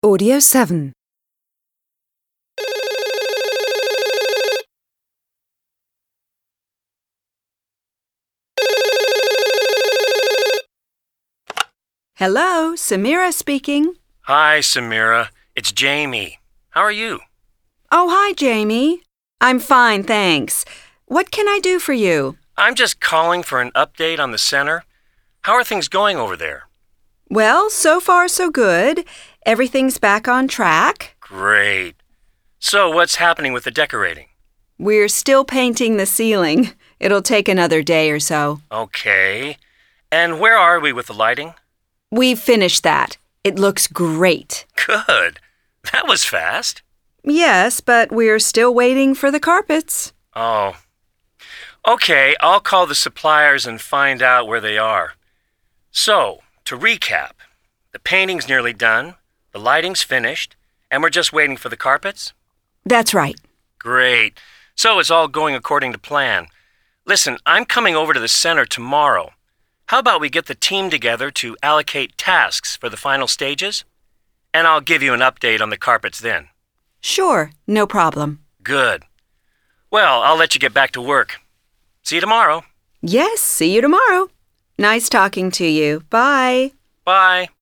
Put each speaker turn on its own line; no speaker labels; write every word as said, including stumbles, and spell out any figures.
Audio seven. Hello, Samira speaking.
Hi, Samira. It's Jamie. How are you?
Oh, hi, Jamie. I'm fine, thanks. What can I do for you?
I'm just calling for an update on the center. How are things going over there?
Well, so far so good. Everything's back on track.
Great. So what's happening with the decorating?
We're still painting the ceiling. It'll take another day or so.
Okay. And where are we with the lighting?
We've finished that. It looks great.
Good. That was fast.
Yes, but we're still waiting for the carpets.
Oh. Okay, I'll call the suppliers and find out where they are. So, to recap, the painting's nearly done, the lighting's finished, and we're just waiting for the carpets?
That's right.
Great. So it's all going according to plan. Listen, I'm coming over to the center tomorrow. How about we get the team together to allocate tasks for the final stages? And I'll give you an update on the carpets then.
Sure, no problem.
Good. Well, I'll let you get back to work. See you tomorrow.
Yes, see you tomorrow. Nice talking to you. Bye.
Bye.